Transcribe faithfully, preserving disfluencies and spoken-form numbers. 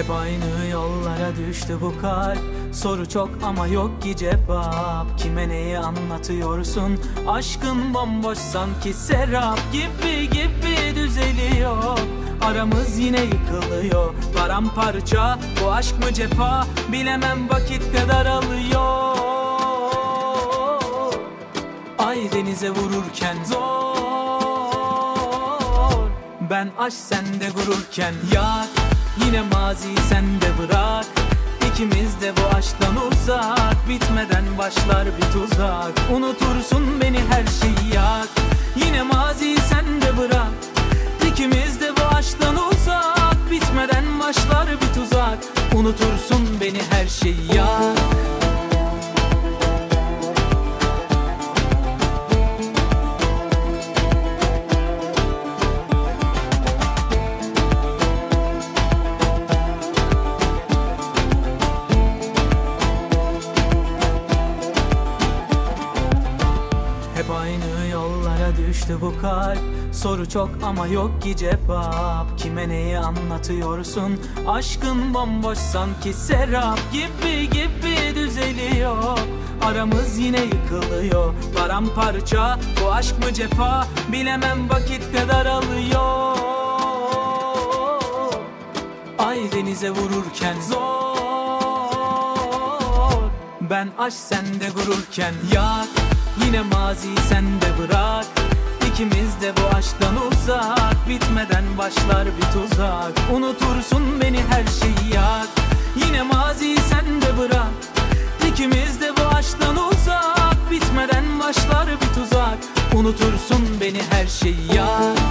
Hep aynı yollara düştü bu kalp. Soru çok ama yok ki cevap. Kime neyi anlatıyorsun? Aşkın bomboş sanki serap gibi gibi düzeliyor. Aramız yine yıkılıyor, paramparça. Bu aşk mı cefa? Bilemem, vakit kadar alıyor. Ay denize vururken zor. Ben aşk sende gururken yak. Yine mazi sende bırak. İkimiz de bu aşktan uzak. Bitmeden başlar bir tuzak. Unutursun beni, her şeyi yak. Yine mazi sende bırak. İkimiz de bu aşktan uzak. Bitmeden başlar bir tuzak. Unutursun beni, her şeyi yak. Hep aynı yollara düştü bu kalp. Soru çok ama yok ki cevap. Kime neyi anlatıyorsun? Aşkın bomboş sanki serap gibi gibi düzeliyor. Aramız yine yıkılıyor, paramparça. Bu aşk mı cefa? Bilemem, vakit kadar alıyor. Ay denize vururken zor. Ben aşk sende gururken yak. Yine mazi sende bırak. İkimiz de bu aşktan uzak. Bitmeden başlar bir tuzak. Unutursun beni, her şeyi yak. Yine mazi sende bırak. İkimiz de bu aşktan uzak. Bitmeden başlar bir tuzak. Unutursun beni, her şeyi yak.